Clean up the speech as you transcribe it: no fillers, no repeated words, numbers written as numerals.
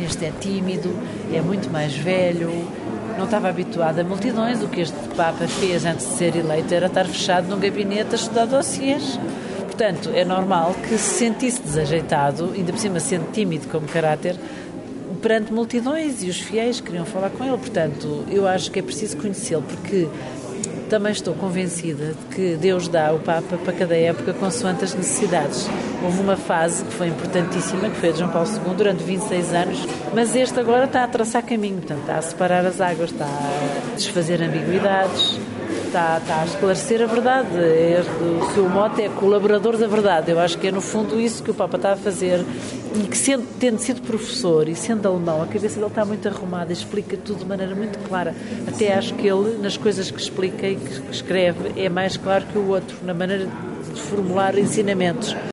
Este é tímido, é muito mais velho, não estava habituado a multidões. O que este Papa fez antes de ser eleito era estar fechado num gabinete a estudar dossiês. Portanto, é normal que se sentisse desajeitado, ainda por cima sendo tímido como caráter, perante multidões, e os fiéis queriam falar com ele. Portanto, eu acho que é preciso conhecê-lo, porque também estou convencida de que Deus dá o Papa para cada época consoante as necessidades. Houve uma fase que foi importantíssima, que foi a de João Paulo II, durante 26 anos, mas este agora está a traçar caminho, portanto, está a separar as águas, está a desfazer ambiguidades, está a esclarecer a verdade. O seu mote é colaborador da verdade. Eu acho que é, no fundo, isso que o Papa está a fazer, e que, tendo sido professor e sendo alemão, a cabeça dele está muito arrumada, explica tudo de maneira muito clara. Até acho que ele, nas coisas que explica e que escreve, é mais claro que o outro, na maneira de formular ensinamentos.